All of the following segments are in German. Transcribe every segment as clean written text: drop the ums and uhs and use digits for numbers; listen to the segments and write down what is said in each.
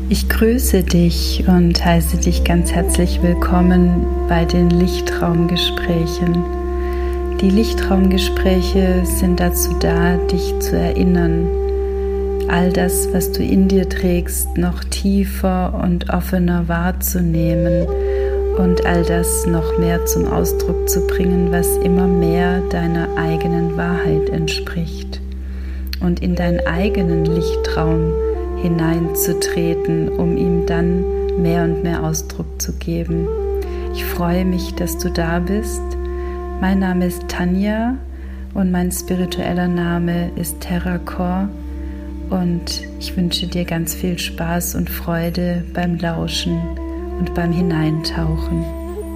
Ich grüße dich und heiße dich ganz herzlich willkommen bei den Lichtraumgesprächen. Die Lichtraumgespräche sind dazu da, dich zu erinnern, all das, was du in dir trägst, noch tiefer und offener wahrzunehmen und all das noch mehr zum Ausdruck zu bringen, was immer mehr deiner eigenen Wahrheit entspricht und in deinen eigenen Lichtraum hineinzutreten, um ihm dann mehr und mehr Ausdruck zu geben. Ich freue mich, dass du da bist. Mein Name ist Tanja und mein spiritueller Name ist Terracor und ich wünsche dir ganz viel Spaß und Freude beim Lauschen und beim Hineintauchen.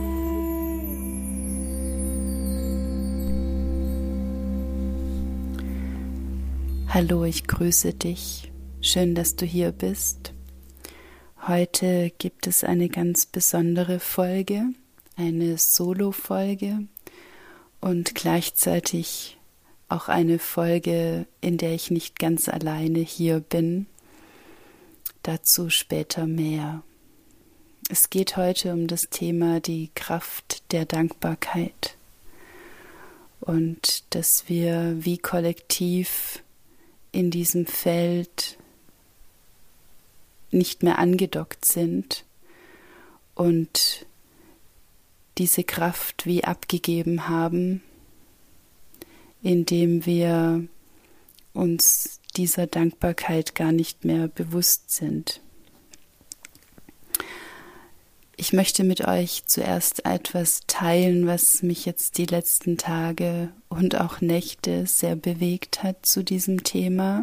Hallo, ich grüße dich. Schön, dass du hier bist. Heute gibt es eine ganz besondere Folge, eine Solo-Folge und gleichzeitig auch eine Folge, in der ich nicht ganz alleine hier bin. Dazu später mehr. Es geht heute um das Thema die Kraft der Dankbarkeit und dass wir wie kollektiv in diesem Feld nicht mehr angedockt sind und diese Kraft wie abgegeben haben, indem wir uns dieser Dankbarkeit gar nicht mehr bewusst sind. Ich möchte mit euch zuerst etwas teilen, was mich jetzt die letzten Tage und auch Nächte sehr bewegt hat zu diesem Thema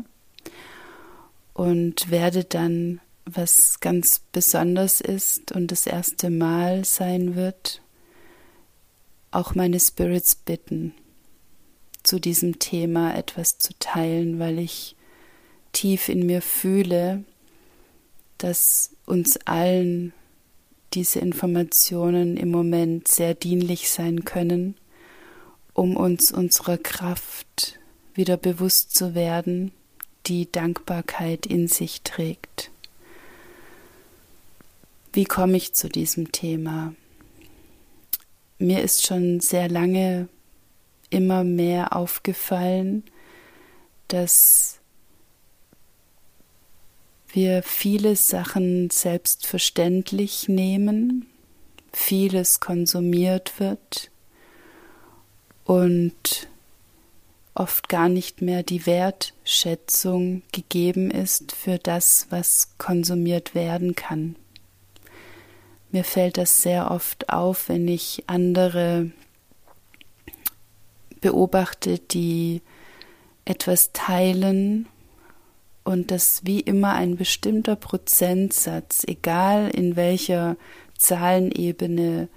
und werde dann, was ganz besonders ist und das erste Mal sein wird, auch meine Spirits bitten, zu diesem Thema etwas zu teilen, weil ich tief in mir fühle, dass uns allen diese Informationen im Moment sehr dienlich sein können, um uns unserer Kraft wieder bewusst zu werden, die Dankbarkeit in sich trägt. Wie komme ich zu diesem Thema? Mir ist schon sehr lange immer mehr aufgefallen, dass wir viele Sachen selbstverständlich nehmen, vieles konsumiert wird und oft gar nicht mehr die Wertschätzung gegeben ist für das, was konsumiert werden kann. Mir fällt das sehr oft auf, wenn ich andere beobachte, die etwas teilen und dass wie immer ein bestimmter Prozentsatz, egal in welcher Zahlenebene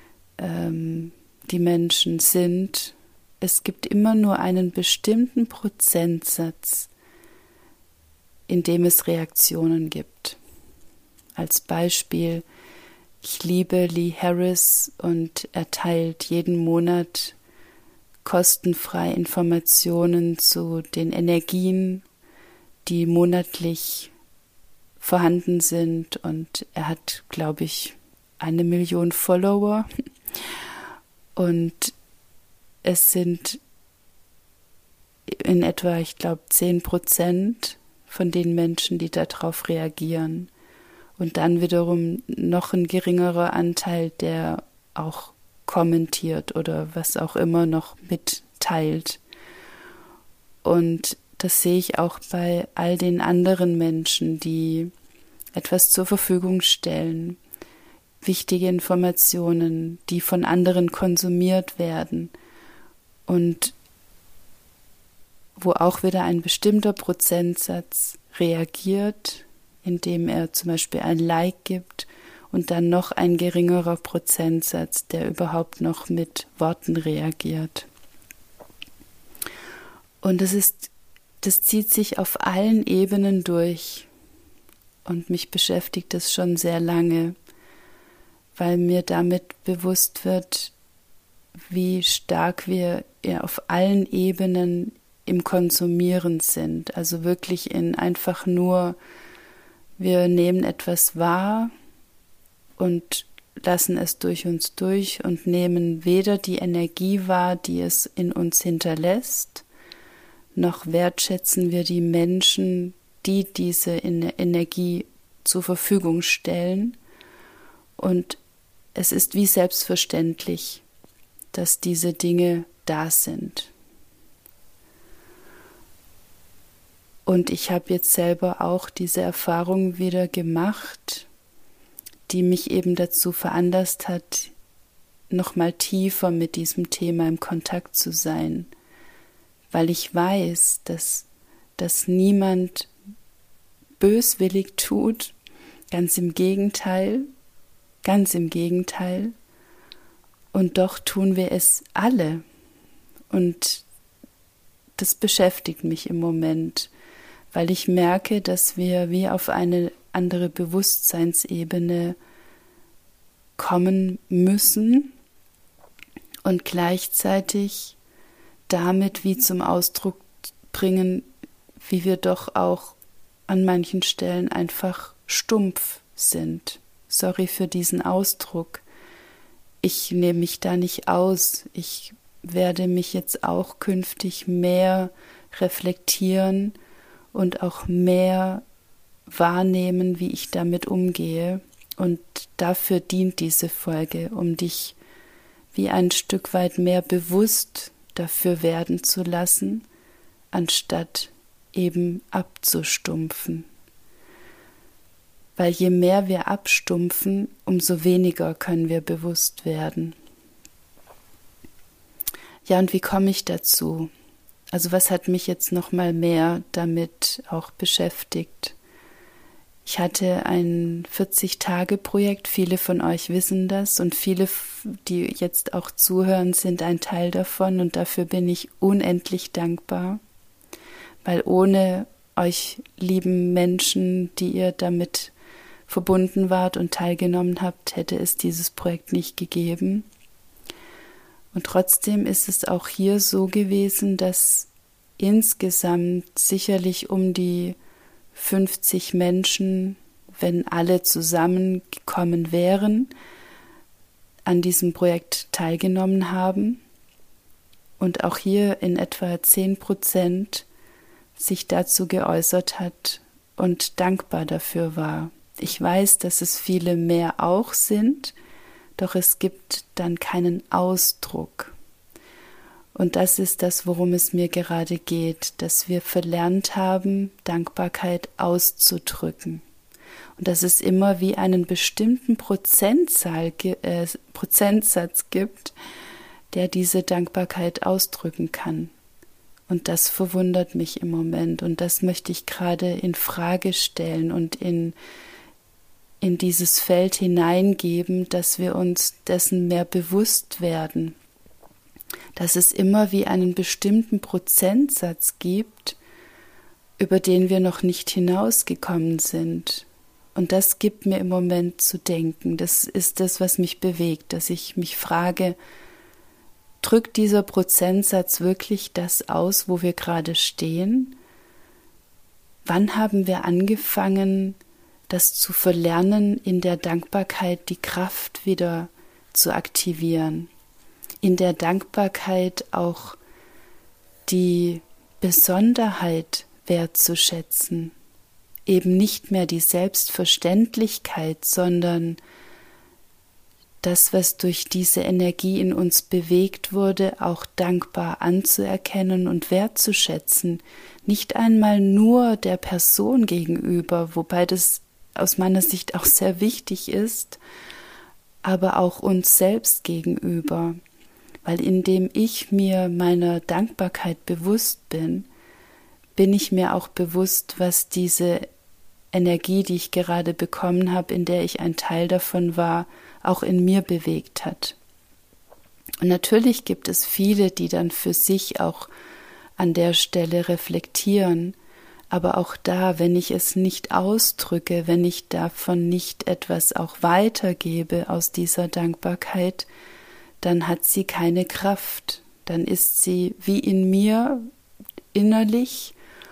die Menschen sind, es gibt immer nur einen bestimmten Prozentsatz, in dem es Reaktionen gibt. Als Beispiel, ich liebe Lee Harris und er teilt jeden Monat kostenfrei Informationen zu den Energien, die monatlich vorhanden sind und er hat, glaube ich, 1 Million Follower und es sind in etwa, ich glaube, 10% von den Menschen, die darauf reagieren. Und dann wiederum noch ein geringerer Anteil, der auch kommentiert oder was auch immer noch mitteilt. Und das sehe ich auch bei all den anderen Menschen, die etwas zur Verfügung stellen, wichtige Informationen, die von anderen konsumiert werden und wo auch wieder ein bestimmter Prozentsatz reagiert, indem er zum Beispiel ein Like gibt und dann noch ein geringerer Prozentsatz, der überhaupt noch mit Worten reagiert. Und das zieht sich auf allen Ebenen durch und mich beschäftigt es schon sehr lange, weil mir damit bewusst wird, wie stark wir auf allen Ebenen im Konsumieren sind, also wirklich in einfach nur Wir nehmen etwas wahr und lassen es durch uns durch und nehmen weder die Energie wahr, die es in uns hinterlässt, noch wertschätzen wir die Menschen, die diese Energie zur Verfügung stellen. Und es ist wie selbstverständlich, dass diese Dinge da sind. Und ich habe jetzt selber auch diese Erfahrung wieder gemacht, die mich eben dazu veranlasst hat, nochmal tiefer mit diesem Thema im Kontakt zu sein, weil ich weiß, dass das niemand böswillig tut, ganz im Gegenteil, und doch tun wir es alle. Und das beschäftigt mich im Moment, weil ich merke, dass wir wie auf eine andere Bewusstseinsebene kommen müssen und gleichzeitig damit wie zum Ausdruck bringen, wie wir doch auch an manchen Stellen einfach stumpf sind. Sorry für diesen Ausdruck. Ich nehme mich da nicht aus. Ich werde mich jetzt auch künftig mehr reflektieren und auch mehr wahrnehmen, wie ich damit umgehe. Und dafür dient diese Folge, um dich wie ein Stück weit mehr bewusst dafür werden zu lassen, anstatt eben abzustumpfen. Weil je mehr wir abstumpfen, umso weniger können wir bewusst werden. Ja, und wie komme ich dazu? Also was hat mich jetzt noch mal mehr damit auch beschäftigt? Ich hatte ein 40-Tage-Projekt, viele von euch wissen das und viele, die jetzt auch zuhören, sind ein Teil davon und dafür bin ich unendlich dankbar, weil ohne euch lieben Menschen, die ihr damit verbunden wart und teilgenommen habt, hätte es dieses Projekt nicht gegeben. Und trotzdem ist es auch hier so gewesen, dass insgesamt sicherlich um die 50 Menschen, wenn alle zusammengekommen wären, an diesem Projekt teilgenommen haben und auch hier in etwa 10% sich dazu geäußert hat und dankbar dafür war. Ich weiß, dass es viele mehr auch sind, doch es gibt dann keinen Ausdruck. Und das ist das, worum es mir gerade geht, dass wir verlernt haben, Dankbarkeit auszudrücken. Und dass es immer wie einen bestimmten Prozentsatz gibt, der diese Dankbarkeit ausdrücken kann. Und das verwundert mich im Moment. Und das möchte ich gerade in Frage stellen und in dieses Feld hineingeben, dass wir uns dessen mehr bewusst werden. Dass es immer wie einen bestimmten Prozentsatz gibt, über den wir noch nicht hinausgekommen sind. Und das gibt mir im Moment zu denken. Das ist das, was mich bewegt, dass ich mich frage, drückt dieser Prozentsatz wirklich das aus, wo wir gerade stehen? Wann haben wir angefangen, das zu verlernen, in der Dankbarkeit die Kraft wieder zu aktivieren? In der Dankbarkeit auch die Besonderheit wertzuschätzen, eben nicht mehr die Selbstverständlichkeit, sondern das, was durch diese Energie in uns bewegt wurde, auch dankbar anzuerkennen und wertzuschätzen, nicht einmal nur der Person gegenüber, wobei das aus meiner Sicht auch sehr wichtig ist, aber auch uns selbst gegenüber. Weil indem ich mir meiner Dankbarkeit bewusst bin, bin ich mir auch bewusst, was diese Energie, die ich gerade bekommen habe, in der ich ein Teil davon war, auch in mir bewegt hat. Und natürlich gibt es viele, die dann für sich auch an der Stelle reflektieren, aber auch da, wenn ich es nicht ausdrücke, wenn ich davon nicht etwas auch weitergebe aus dieser Dankbarkeit, dann hat sie keine Kraft, dann ist sie wie in mir innerlich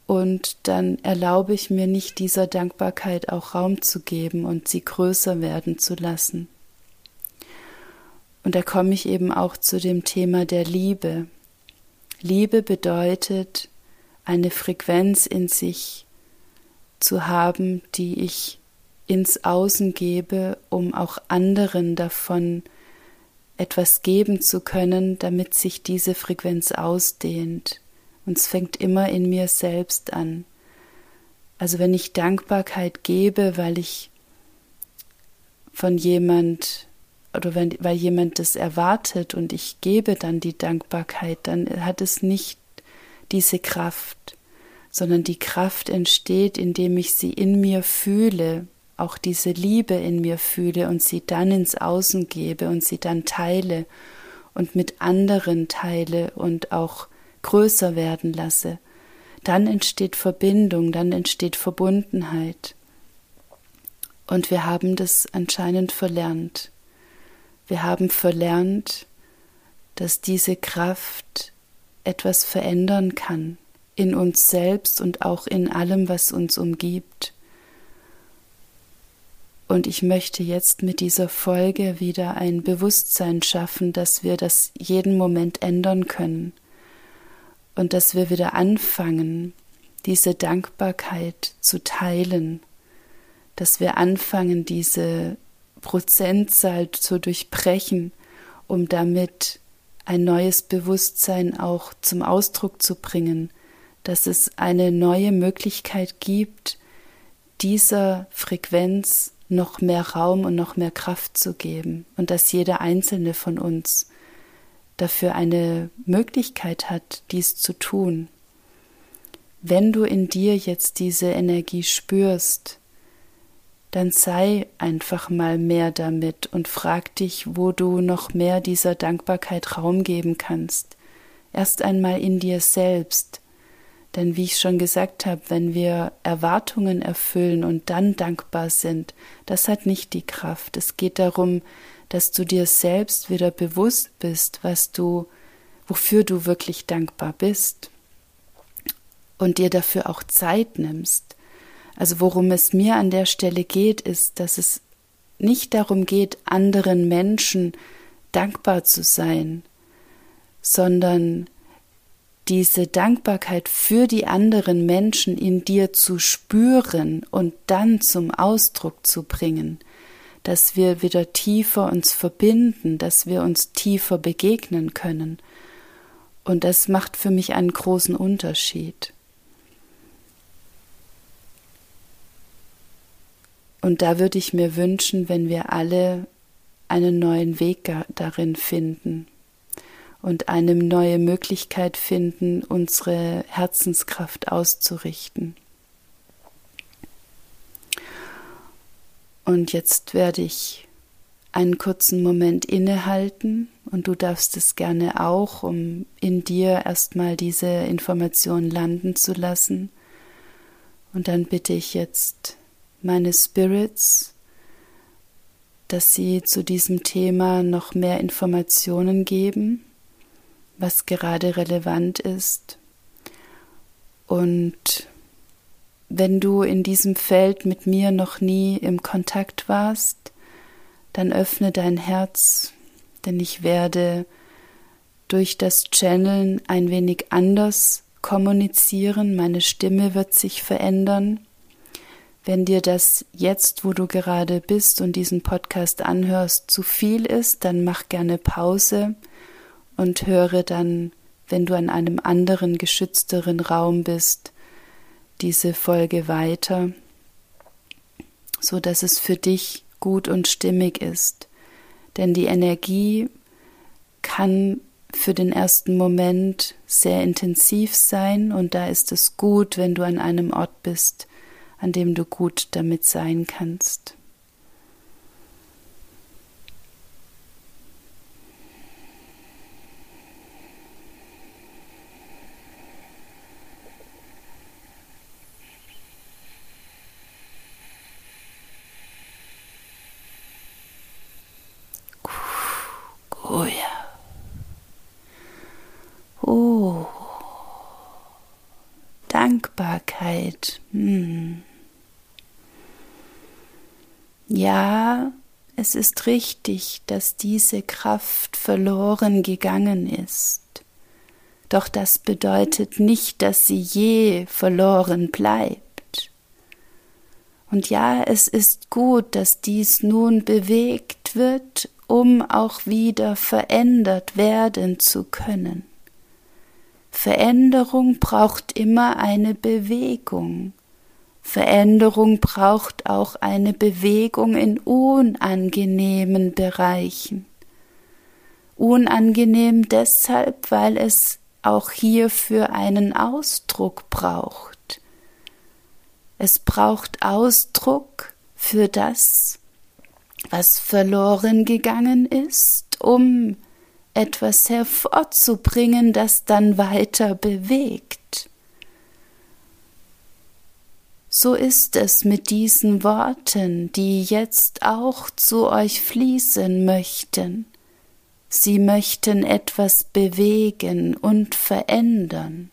Und dann erlaube ich mir nicht, dieser Dankbarkeit auch Raum zu geben und sie größer werden zu lassen. Und da komme ich eben auch zu dem Thema der Liebe. Liebe bedeutet, eine Frequenz in sich zu haben, die ich ins Außen gebe, um auch anderen davon etwas geben zu können, damit sich diese Frequenz ausdehnt. Und es fängt immer in mir selbst an. Also wenn ich Dankbarkeit gebe, weil ich von jemand oder weil jemand das erwartet und ich gebe dann die Dankbarkeit, dann hat es nicht diese Kraft, sondern die Kraft entsteht, indem ich sie in mir fühle, auch diese Liebe in mir fühle und sie dann ins Außen gebe und sie dann teile und mit anderen teile und auch größer werden lasse. Dann entsteht Verbindung, dann entsteht Verbundenheit. Und wir haben das anscheinend verlernt. Wir haben verlernt, dass diese Kraft etwas verändern kann, in uns selbst und auch in allem, was uns umgibt. Und ich möchte jetzt mit dieser Folge wieder ein Bewusstsein schaffen, dass wir das jeden Moment ändern können und dass wir wieder anfangen, diese Dankbarkeit zu teilen, dass wir anfangen, diese Prozentzahl zu durchbrechen, um damit ein neues Bewusstsein auch zum Ausdruck zu bringen, dass es eine neue Möglichkeit gibt, dieser Frequenz noch mehr Raum und noch mehr Kraft zu geben und dass jeder einzelne von uns dafür eine Möglichkeit hat, dies zu tun. Wenn du in dir jetzt diese Energie spürst, dann sei einfach mal mehr damit und frag dich, wo du noch mehr dieser Dankbarkeit Raum geben kannst. Erst einmal in dir selbst. Denn wie ich schon gesagt habe, wenn wir Erwartungen erfüllen und dann dankbar sind, das hat nicht die Kraft. Es geht darum, dass du dir selbst wieder bewusst bist, wofür du wirklich dankbar bist und dir dafür auch Zeit nimmst. Also worum es mir an der Stelle geht, ist, dass es nicht darum geht, anderen Menschen dankbar zu sein, sondern diese Dankbarkeit für die anderen Menschen in dir zu spüren und dann zum Ausdruck zu bringen, dass wir wieder tiefer uns verbinden, dass wir uns tiefer begegnen können. Und das macht für mich einen großen Unterschied. Und da würde ich mir wünschen, wenn wir alle einen neuen Weg darin finden und eine neue Möglichkeit finden, unsere Herzenskraft auszurichten. Und jetzt werde ich einen kurzen Moment innehalten und du darfst es gerne auch, um in dir erstmal diese Information landen zu lassen. Und dann bitte ich jetzt meine Spirits, dass sie zu diesem Thema noch mehr Informationen geben, was gerade relevant ist. Und wenn du in diesem Feld mit mir noch nie im Kontakt warst, dann öffne dein Herz, denn ich werde durch das Channeln ein wenig anders kommunizieren, meine Stimme wird sich verändern. Wenn dir das jetzt, wo du gerade bist und diesen Podcast anhörst, zu viel ist, dann mach gerne Pause und höre dann, wenn du an einem anderen, geschützteren Raum bist, diese Folge weiter, so dass es für dich gut und stimmig ist. Denn die Energie kann für den ersten Moment sehr intensiv sein und da ist es gut, wenn du an einem Ort bist, an dem du gut damit sein kannst. Oh ja. Oh. Dankbar. Dankbarkeit. Ja, es ist richtig, dass diese Kraft verloren gegangen ist. Doch das bedeutet nicht, dass sie je verloren bleibt. Und ja, es ist gut, dass dies nun bewegt wird, um auch wieder verändert werden zu können. Veränderung braucht immer eine Bewegung. Veränderung braucht auch eine Bewegung in unangenehmen Bereichen. Unangenehm deshalb, weil es auch hierfür einen Ausdruck braucht. Es braucht Ausdruck für das, was verloren gegangen ist, um etwas hervorzubringen, das dann weiter bewegt. So ist es mit diesen Worten, die jetzt auch zu euch fließen möchten. Sie möchten etwas bewegen und verändern.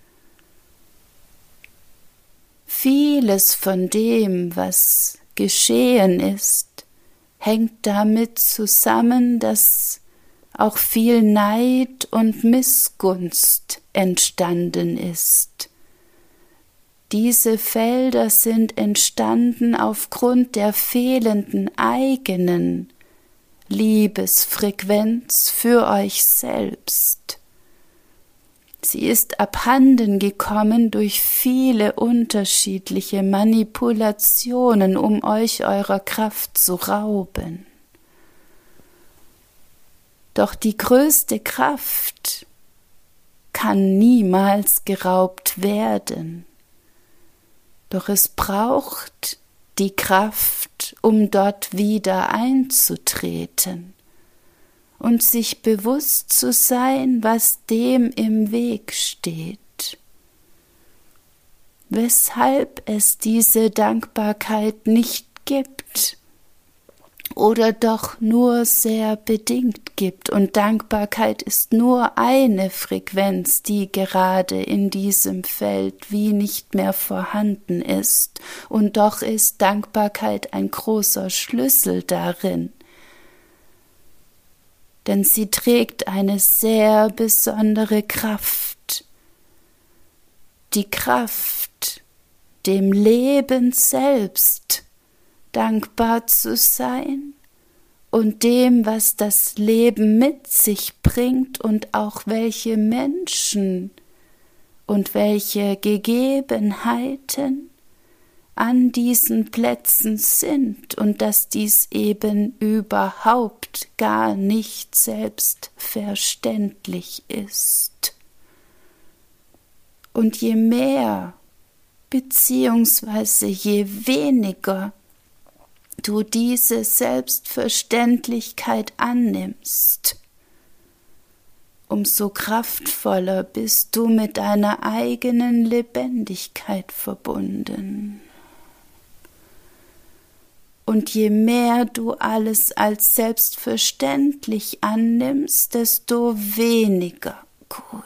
Vieles von dem, was geschehen ist, hängt damit zusammen, dass auch viel Neid und Missgunst entstanden ist. Diese Felder sind entstanden aufgrund der fehlenden eigenen Liebesfrequenz für euch selbst. Sie ist abhanden gekommen durch viele unterschiedliche Manipulationen, um euch eurer Kraft zu rauben. Doch die größte Kraft kann niemals geraubt werden. Doch es braucht die Kraft, um dort wieder einzutreten und sich bewusst zu sein, was dem im Weg steht. Weshalb es diese Dankbarkeit nicht gibt oder doch nur sehr bedingt gibt. Und Dankbarkeit ist nur eine Frequenz, die gerade in diesem Feld wie nicht mehr vorhanden ist. Und doch ist Dankbarkeit ein großer Schlüssel darin. Denn sie trägt eine sehr besondere Kraft. Die Kraft, dem Leben selbst dankbar zu sein und dem, was das Leben mit sich bringt und auch welche Menschen und welche Gegebenheiten an diesen Plätzen sind und dass dies eben überhaupt gar nicht selbstverständlich ist. Und je mehr beziehungsweise je weniger du diese Selbstverständlichkeit annimmst, umso kraftvoller bist du mit deiner eigenen Lebendigkeit verbunden. Und je mehr du alles als selbstverständlich annimmst, desto weniger cool.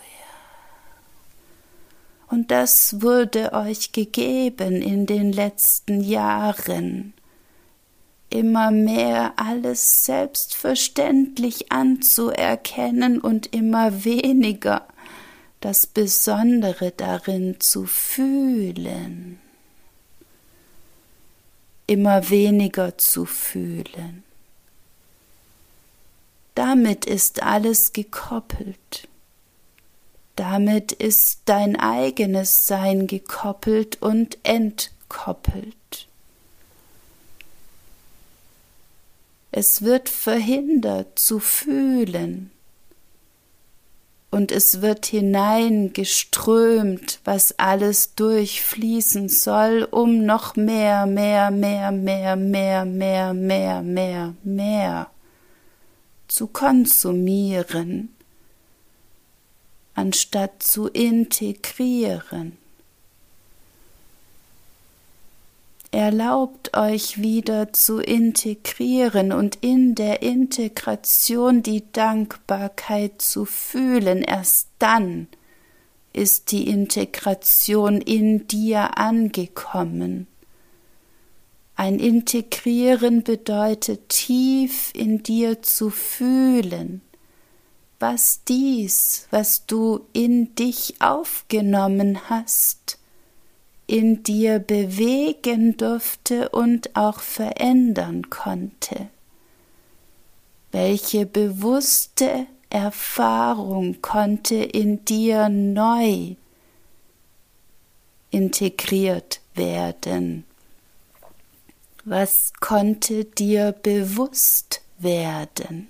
Und das wurde euch gegeben in den letzten Jahren, immer mehr alles selbstverständlich anzuerkennen und immer weniger das Besondere darin zu fühlen. Immer weniger zu fühlen. Damit ist alles gekoppelt. Damit ist dein eigenes Sein gekoppelt und entkoppelt. Es wird verhindert zu fühlen und es wird hineingeströmt, was alles durchfließen soll, um noch mehr zu konsumieren, anstatt zu integrieren. Erlaubt euch wieder zu integrieren und in der Integration die Dankbarkeit zu fühlen. Erst dann ist die Integration in dir angekommen. Ein Integrieren bedeutet, tief in dir zu fühlen, was dies, was du in dich aufgenommen hast, in dir bewegen durfte und auch verändern konnte. Welche bewusste Erfahrung konnte in dir neu integriert werden? Was konnte dir bewusst werden?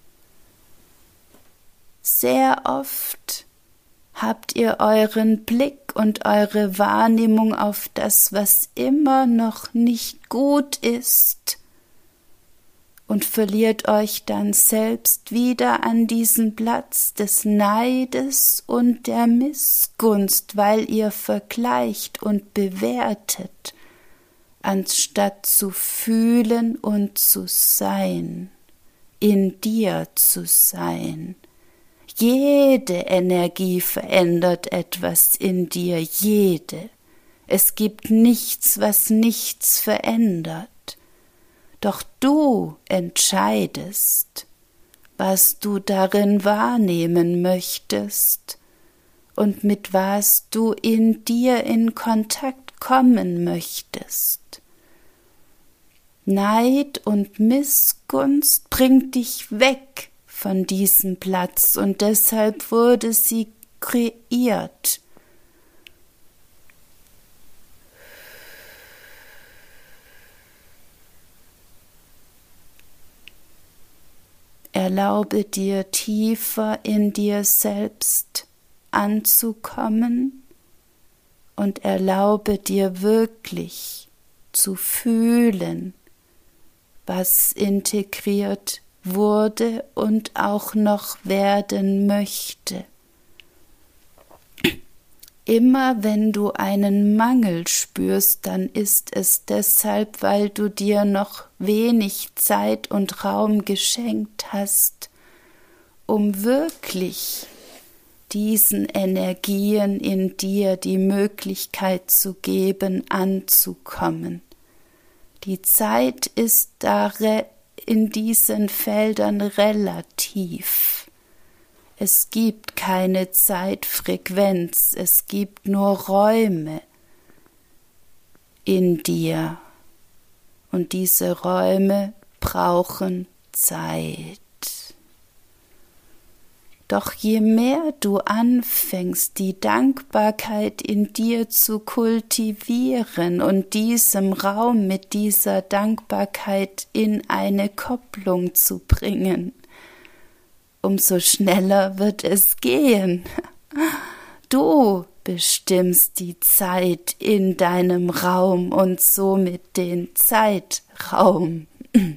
Sehr oft habt ihr euren Blick und eure Wahrnehmung auf das, was immer noch nicht gut ist, und verliert euch dann selbst wieder an diesen Platz des Neides und der Missgunst, weil ihr vergleicht und bewertet, anstatt zu fühlen und zu sein, in dir zu sein. Jede Energie verändert etwas in dir, jede. Es gibt nichts, was nichts verändert. Doch du entscheidest, was du darin wahrnehmen möchtest und mit was du in dir in Kontakt kommen möchtest. Neid und Missgunst bringt dich weg von diesem Platz und deshalb wurde sie kreiert. Erlaube dir tiefer in dir selbst anzukommen und erlaube dir wirklich zu fühlen, was integriert wurde und auch noch werden möchte. Immer wenn du einen Mangel spürst, dann ist es deshalb, weil du dir noch wenig Zeit und Raum geschenkt hast, um wirklich diesen Energien in dir die Möglichkeit zu geben, anzukommen. Die Zeit ist da in diesen Feldern relativ. Es gibt keine Zeitfrequenz, es gibt nur Räume in dir und diese Räume brauchen Zeit. Doch je mehr du anfängst, die Dankbarkeit in dir zu kultivieren und diesem Raum mit dieser Dankbarkeit in eine Kopplung zu bringen, umso schneller wird es gehen. Du bestimmst die Zeit in deinem Raum und somit den Zeitraum.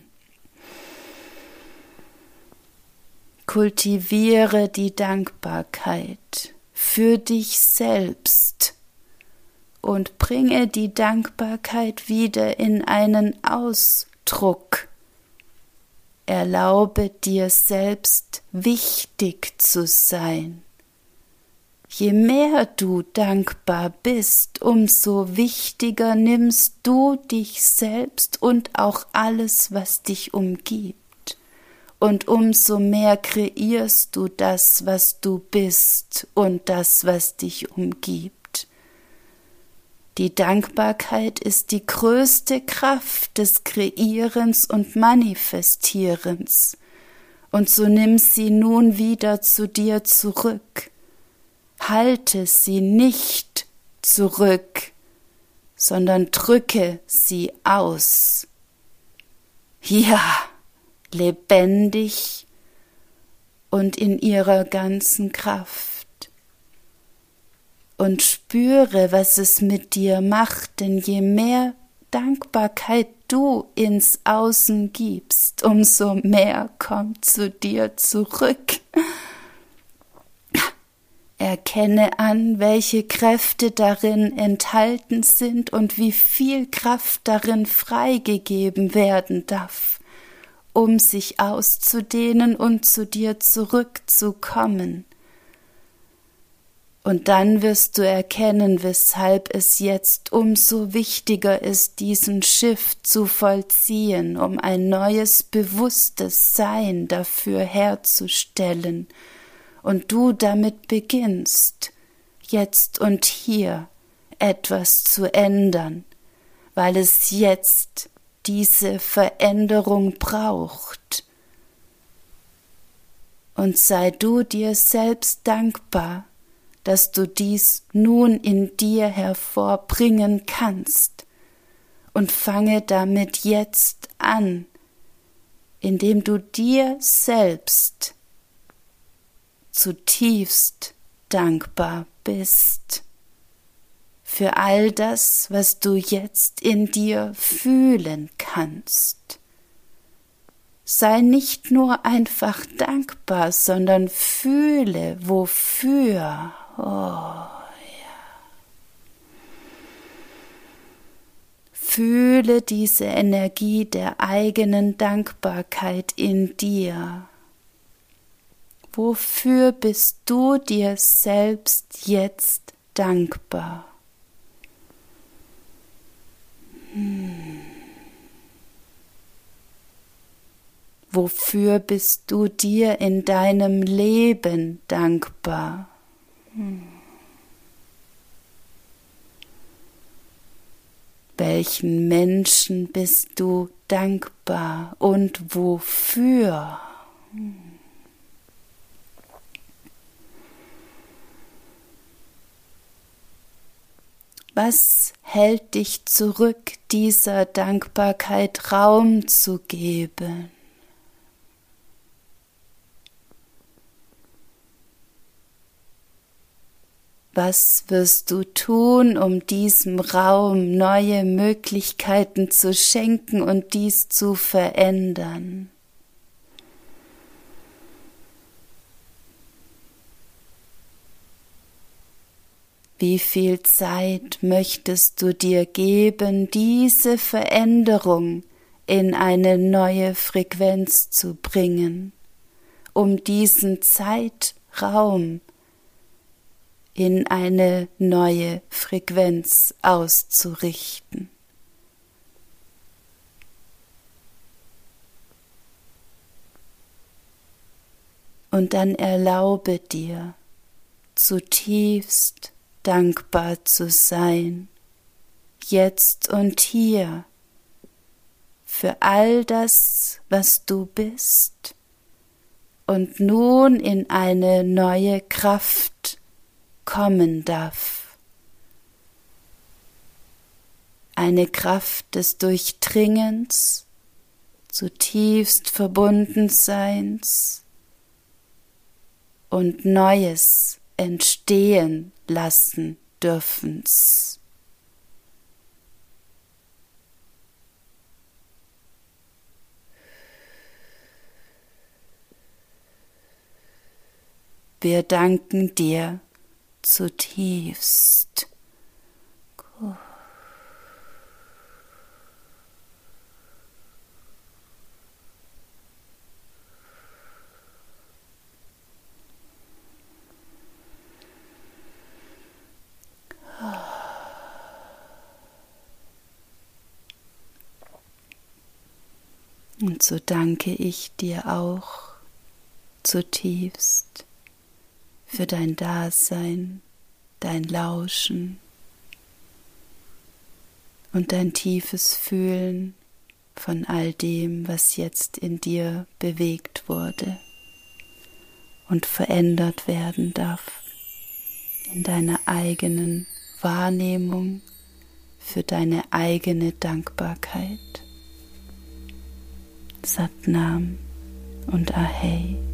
Kultiviere die Dankbarkeit für dich selbst und bringe die Dankbarkeit wieder in einen Ausdruck. Erlaube dir selbst wichtig zu sein. Je mehr du dankbar bist, umso wichtiger nimmst du dich selbst und auch alles, was dich umgibt. Und umso mehr kreierst du das, was du bist und das, was dich umgibt. Die Dankbarkeit ist die größte Kraft des Kreierens und Manifestierens. Und so nimm sie nun wieder zu dir zurück. Halte sie nicht zurück, sondern drücke sie aus. Ja, lebendig und in ihrer ganzen Kraft. Und spüre, was es mit dir macht, denn je mehr Dankbarkeit du ins Außen gibst, umso mehr kommt zu dir zurück. Erkenne an, welche Kräfte darin enthalten sind und wie viel Kraft darin freigegeben werden darf, um sich auszudehnen und zu dir zurückzukommen. Und dann wirst du erkennen, weshalb es jetzt umso wichtiger ist, diesen Shift zu vollziehen, um ein neues bewusstes Sein dafür herzustellen. Und du damit beginnst, jetzt und hier etwas zu ändern, weil es jetzt diese Veränderung braucht. Und sei du dir selbst dankbar, dass du dies nun in dir hervorbringen kannst, und fange damit jetzt an, indem du dir selbst zutiefst dankbar bist für all das, was du jetzt in dir fühlen kannst. Sei nicht nur einfach dankbar, sondern fühle, wofür. Oh, ja. Fühle diese Energie der eigenen Dankbarkeit in dir. Wofür bist du dir selbst jetzt dankbar? Wofür bist du dir in deinem Leben dankbar? Welchen Menschen bist du dankbar und wofür? Was hält dich zurück, dieser Dankbarkeit Raum zu geben? Was wirst du tun, um diesem Raum neue Möglichkeiten zu schenken und dies zu verändern? Wie viel Zeit möchtest du dir geben, diese Veränderung in eine neue Frequenz zu bringen, um diesen Zeitraum in eine neue Frequenz auszurichten? Und dann erlaube dir, zutiefst dankbar zu sein, jetzt und hier, für all das, was du bist und nun in eine neue Kraft kommen darf. Eine Kraft des Durchdringens, zutiefst Verbundenseins und Neues entstehen lassen dürfens. Wir danken dir zutiefst. Und so danke ich dir auch zutiefst für dein Dasein, dein Lauschen und dein tiefes Fühlen von all dem, was jetzt in dir bewegt wurde und verändert werden darf in deiner eigenen Wahrnehmung, für deine eigene Dankbarkeit. Satnam und Ahey.